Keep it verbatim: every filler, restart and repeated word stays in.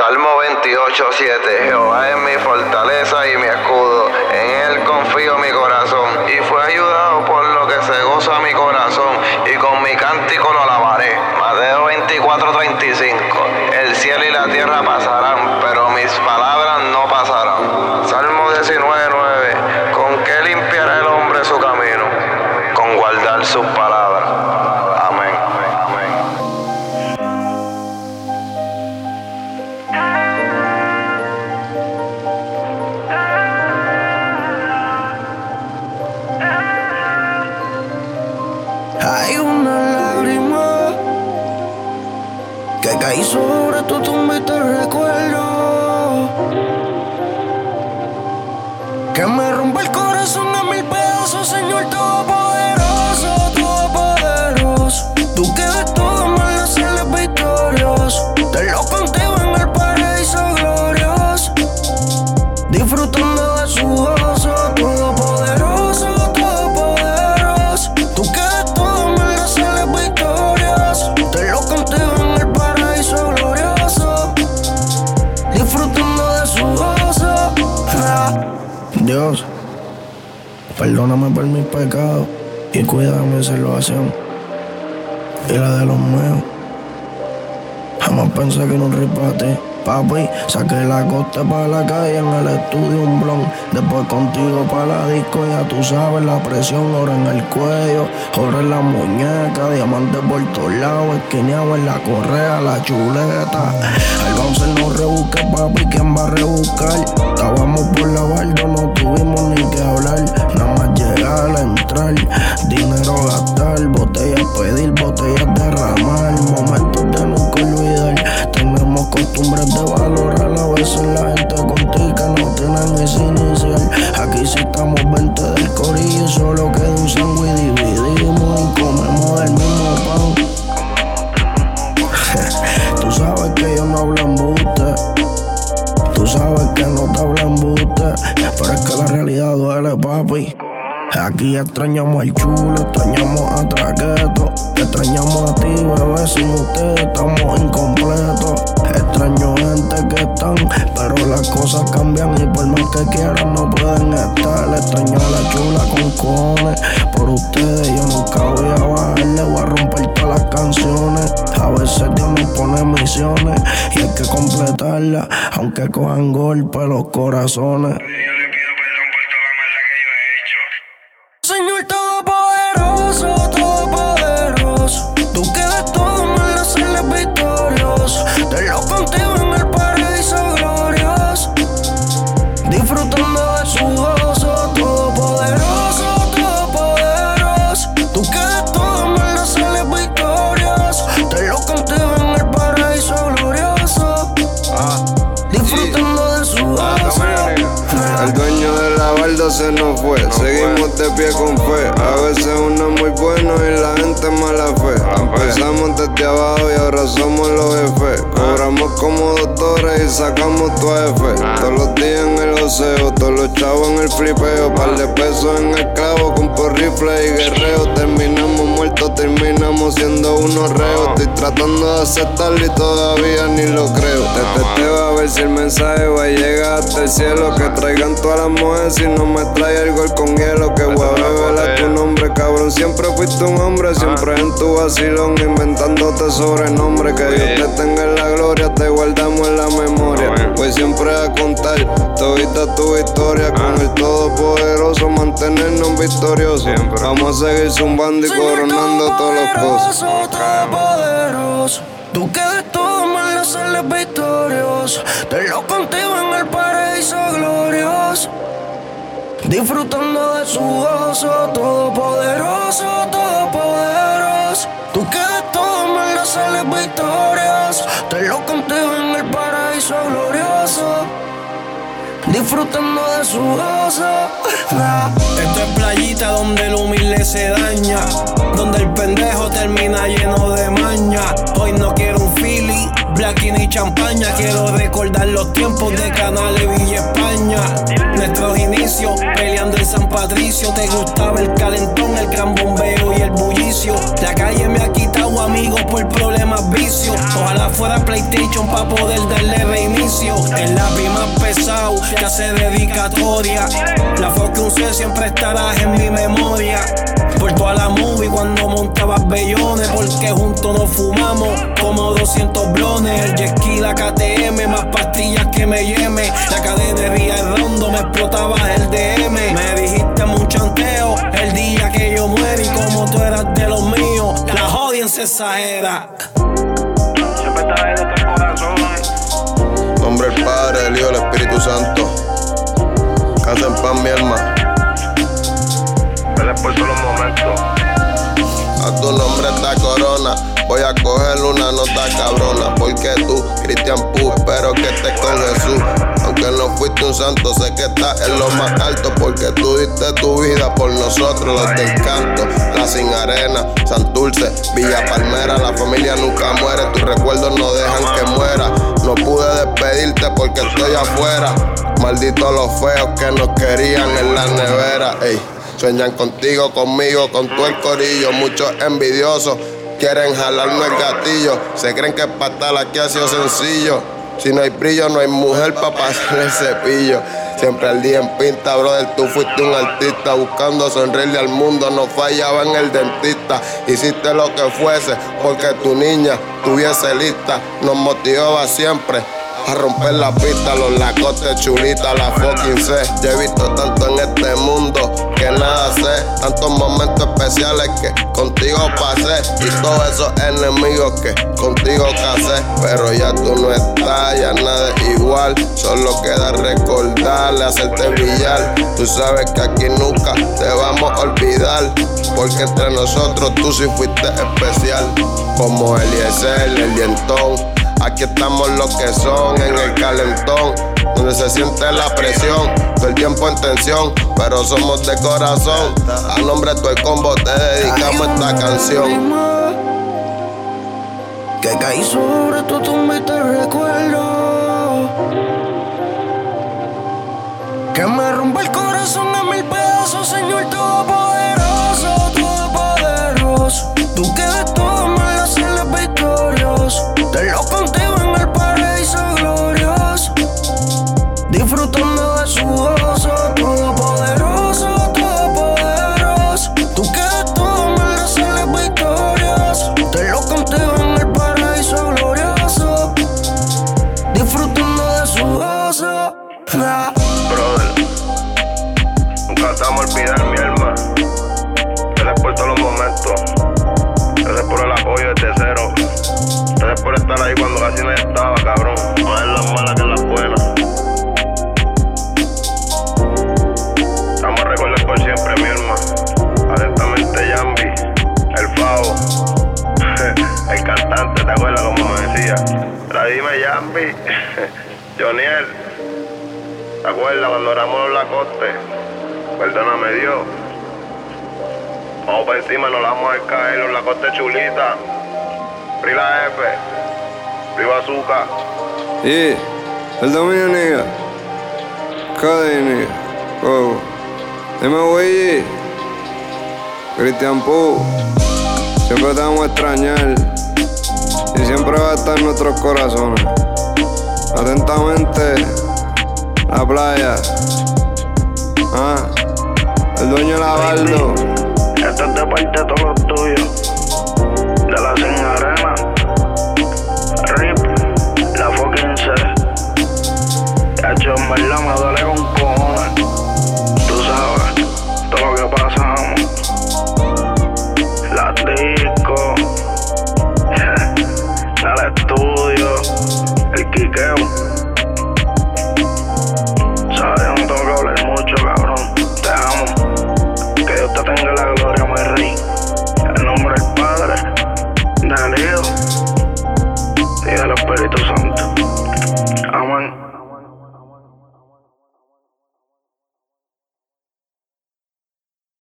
Salmo veintiocho siete. Jehová es mi fortaleza y mi escudo, en él confío mi corazón. Y fue ayudado por lo que se goza mi corazón, y con mi cántico lo alabaré. Mateo veinticuatro treinta y cinco. El cielo y la tierra pasarán, pero mis palabras no pasarán. Salmo diecinueve nueve. ¿Con qué limpiará el hombre su camino? Con guardar sus palabras. Amén. Hay una lágrima que caí sobre tu tumba y te recuerdo, que me rompe el corazón a mil pedazos, Señor todopoderoso, todopoderoso. Tú que ves todo mal, no sales victorioso. Te lo contigo en el paraíso glorioso, disfrutando de su gozo, todopoderoso, todopoderoso. Tú que ves todo mal, no sales victorioso. Te lo contigo en el paraíso glorioso, disfrutando de su gozo. Ah. Dios, perdóname por mis pecados y cuida mi salvación y la de los míos. Jamás pensé que no ripate. Papi, saqué la costa para la calle, en el estudio un blon. Después contigo para la disco, ya tú sabes la presión. Oro en el cuello, oro en la muñeca, diamante por todos lados, esquineado en la correa, la chuleta. Al bouncer no rebusque, papi, ¿quién va a rebuscar? Estábamos por la barda, no tuvimos ni que hablar. Nada más llegar, entrar, dinero gastar, botellas pedir, botellas derramar. Momentos de nunca olvidar. Tenemos costumbres de valorar a veces la gente contigo que no tienen ese inicial. Aquí sí estamos veinte del corillo, solo queda un sándwich y dividimos y comemos del mismo pan. Tú sabes que ellos no hablan buste, tú sabes que no te hablan buste, pero es que la realidad duele, papi. Aquí extrañamos al chulo, extrañamos a Traqueto, extrañamos a ti, bebé, sin ustedes estamos incompletos. Extraño gente que están, pero las cosas cambian y por más que quieran no pueden estar. Extraño a la chula con cojones, por ustedes yo nunca voy a bajarle, voy a romper todas las canciones. A veces Dios nos pone misiones y hay que completarlas, aunque cojan golpes los corazones. Señor todopoderoso, todopoderoso. Tú que ves todo mal, no sales victorioso. Te lo contigo en el paraíso glorioso, disfrutando de su gozo, todopoderoso, todopoderoso. Tú que ves todo mal, no sales victorioso. Te lo contigo en el paraíso glorioso, ah, disfrutando de su gozo. El dueño de la barda se nos fue, seguimos de pie con fe. A veces uno es muy bueno y la gente es mala fe. Empezamos desde abajo y ahora somos los jefes. Cobramos como doctores y sacamos tu jefe. Todos los días en el oseo, todos los chavos en el flipeo. Par de pesos en el clavo, con por rifle y guerreo. Terminamos muertos, terminamos siendo unos reos. Estoy tratando de aceptarlo y todavía ni lo creo. Teteo a ver si el mensaje va a llegar hasta el cielo. Que traigan todas las mujeres si no me trae el gol con hielo. Que voy a beber a tu nombre, cabrón. Siempre fuiste un hombre, siempre en tu vacilón, inventándote sobrenombre. Que Dios te tenga en la gloria, te guardamos en la memoria. Voy siempre a contar todita tu victoria. Con el todopoderoso mantenernos victoriosos. Vamos a seguir zumbando y coronando todos los cosas. Todopoderoso, tú que ves todo mal, no sales victorioso. Te lo contigo en el paraíso glorioso, disfrutando de su gozo, todopoderoso, todopoderoso. Tú que ves todo mal, no sales victorioso. Te lo contigo en el paraíso glorioso, disfrutando de su gozo. Esto es playita donde el humilde se daña, donde el pendejo termina lleno de maña. Hoy no quiero un Philly, Blackie ni champaña. Quiero recordar los tiempos de Canales Villa España. Nuestros inicios peleando en San Patricio. Te gustaba el calentón, el gran bombeo y el bullicio. La calle me ha quitado amigos por problemas vicios. Ojalá fuera PlayStation pa' poder darle reinicio. El lápiz más pesado que hace dedicatoria. La foto que usé siempre estarás en mi memoria. Por toda la movie cuando montabas bellones, porque juntos nos fumamos como doscientos blones. El jet ski, la K T M, más pastillas que me yeme. La cadenería el rondo, me explotabas el D M. Me dijiste un chanteo el día que yo muera. Y como tú eras de los míos, la jodien se exagera. Siempre estará en nuestros corazones. Nombre del Padre, del Hijo, del Espíritu Santo. Cansa en paz mi alma. Gracias por todos los momentos. A tu nombre esta corona. Voy a coger una nota cabrona. Porque tú, Cristian Pú, espero que estés con Jesús. Aunque no fuiste un santo, sé que estás en lo más alto. Porque tú diste tu vida por nosotros, los del canto. La Sin Arena, Santurce, Villa Palmera. La familia nunca muere, tus recuerdos no dejan que muera. No pude despedirte porque estoy afuera. Malditos los feos que nos querían en la nevera. Ey, sueñan contigo, conmigo, con todo el corillo. Muchos envidiosos quieren jalarme el gatillo. Se creen que para estar aquí ha sido sencillo. Si no hay brillo, no hay mujer para pasar el cepillo. Siempre al día en pinta, brother, tú fuiste un artista. Buscando sonreírle al mundo, no fallaba en el dentista. Hiciste lo que fuese, porque tu niña tuviese lista. Nos motivaba siempre a romper la pista, los lacotes chulitas, la fucking sé. Yo he visto tanto en este mundo que nada sé. Tantos momentos especiales que contigo pasé. Y todos esos enemigos que contigo casé. Pero ya tú no estás, ya nada es igual. Solo queda recordarle, hacerte brillar. Tú sabes que aquí nunca te vamos a olvidar. Porque entre nosotros tú sí fuiste especial. Como Eliezer, el dientón. Aquí estamos los que son en el calentón, donde se siente la presión, todo el tiempo en tensión, pero somos de corazón. A nombre de todo el combo te dedicamos esta canción. Que caí sobre tu tumba y te recuerdo. Que me rompe el corazón a mil pedazos, Señor Todopoderoso, Todopoderoso. Tú que de todo me las celes victorios. Te lo contigo en el paraíso glorioso. Disfrutando de su gozo, Todopoderoso, Todopoderoso. Tú que de todo me las celes victorios. Te lo contigo en el paraíso glorioso. Disfrutando de su gozo. Nah. Brother, nunca te vamos a olvidar, mi alma. Gracias por todos los momentos. Gracias por el apoyo desde cero. Gracias por estar ahí cuando casi no estaba, cabrón. Más en las malas que en las buenas. Vamos a recordar por siempre, mi hermano. Atentamente, Yambi, el Favo, el cantante, ¿te acuerdas como me decía? Pero dime, Yambi, Joniel, ¿te acuerdas cuando éramos los Lacoste? Perdóname, Dios. Vamos para encima, nos la vamos a caer, los Lacoste chulitas. Prila F, Prila Azúcar. Y el dominio, nigga. Cody, nigga. Oh. Dime, güey. Cristian Pú. Siempre te vamos a extrañar. Y siempre va a estar en nuestros corazones. Atentamente, la playa. Ah. El dueño de la Baldo. Esto es de parte de todos los tuyos. De la Sin Arena, Rip, la fucking C. Hecho, en verdad me duele con cojones. Tú sabes, todo lo que pasamos. La disco, el estudio, el quiqueo. Sabes, no tengo que hablar mucho, cabrón. Te amo. Que Dios te tenga la gloria, mi rey. En nombre del Padre, del Hijo y del Espíritu Santo.